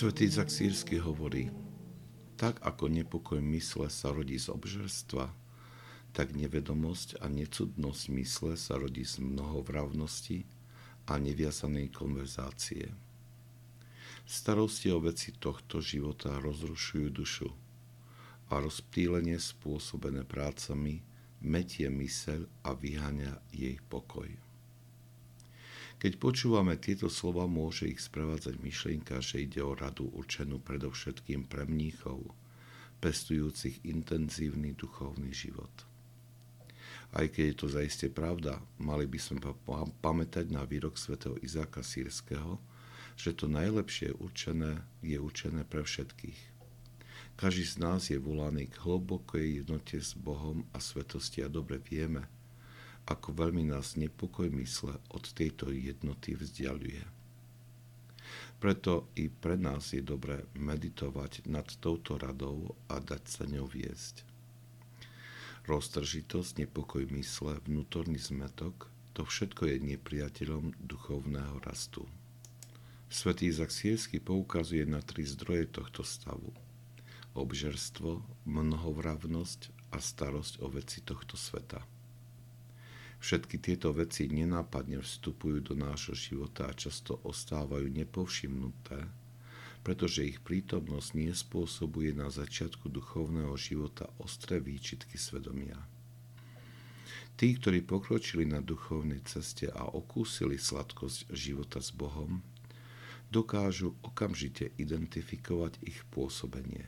Svätý Izak Sýrsky hovorí: tak ako nepokoj mysle sa rodí z obžerstva, tak nevedomosť a necudnosť mysle sa rodí z mnohovravnosti a neviazanej konverzácie. Starosti o veci tohto života rozrušujú dušu a rozptýlenie spôsobené prácami metie myseľ a vyháňa jej pokoj. Keď počúvame tieto slova, môže ich sprevádzať myšlienka, že ide o radu určenú predovšetkým pre mníchov, pestujúcich intenzívny duchovný život. Aj keď je to zaiste pravda, mali by sme pamätať na výrok svätého Izáka Sýrskeho, že to najlepšie je určené pre všetkých. Každý z nás je volaný k hlbokej jednote s Bohom a svetosti a dobre vieme, ako veľmi nás nepokoj mysle od tejto jednoty vzdialuje. Preto i pre nás je dobré meditovať nad touto radou a dať sa ňou viesť. Roztržitosť, nepokoj mysle, vnútorný zmätok, to všetko je nepriateľom duchovného rastu. Svätý Izak Sýrsky poukazuje na 3 zdroje tohto stavu: obžerstvo, mnohovravnosť a starosť o veci tohto sveta. Všetky tieto veci nenápadne vstupujú do nášho života a často ostávajú nepovšimnuté, pretože ich prítomnosť nespôsobuje na začiatku duchovného života ostré výčitky svedomia. Tí, ktorí pokročili na duchovnej ceste a okúsili sladkosť života s Bohom, dokážu okamžite identifikovať ich pôsobenie.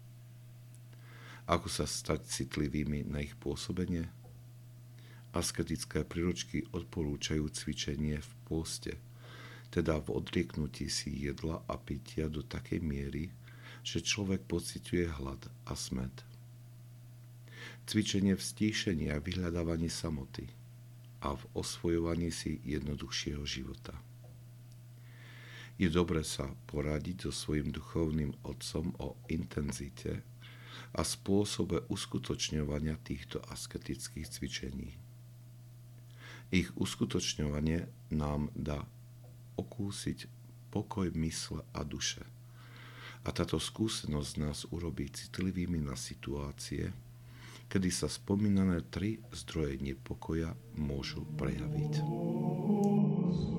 Ako sa stať citlivými na ich pôsobenie? Asketické príručky odporúčajú cvičenie v pôste, teda v odrieknutí si jedla a pitia do takej miery, že človek pociťuje hlad a smäd. Cvičenie v stíšení a vyhľadávaní samoty a v osvojovaní si jednoduchšieho života. Je dobre sa poradiť so svojím duchovným otcom o intenzite a spôsobe uskutočňovania týchto asketických cvičení. Ich uskutočňovanie nám dá okúsiť pokoj mysle a duše. A táto skúsenosť nás urobí citlivými na situácie, kedy sa spomínané 3 zdroje nepokoja môžu prejaviť.